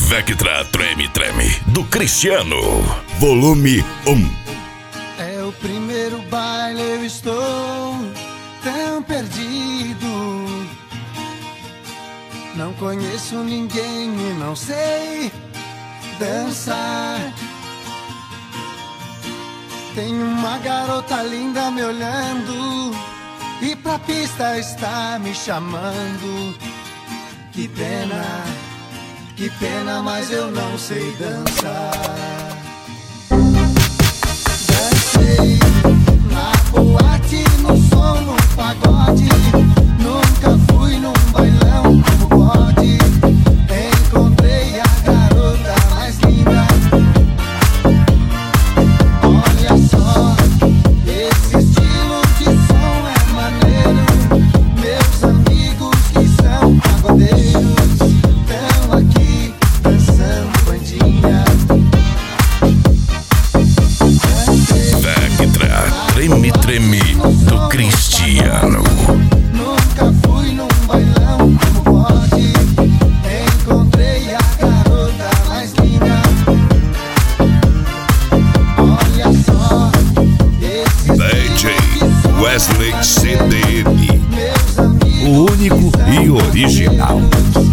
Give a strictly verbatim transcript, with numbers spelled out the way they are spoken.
Vectra Treme Treme, do Cristiano. Volume um. É o primeiro baile, eu estou tão perdido. Não conheço ninguém e não sei dançar. Tem uma garota linda me olhando e pra pista está me chamando. Que pena, que pena, mas eu não sei dançar. Dancei na boate, no som, no pagode. Nunca fui num bailão como pode. Encontrei a garota mais linda. Olha só, esse estilo de som é maneiro. Meus amigos que são pagodeiros estão aqui dançando bandinha. Vectra Treme Treme, do Cristiano. Nunca fui num bailão como pode. Encontrei a garota mais linda. Olha só, esse D J Wesley C D N, meus amigos o único e original.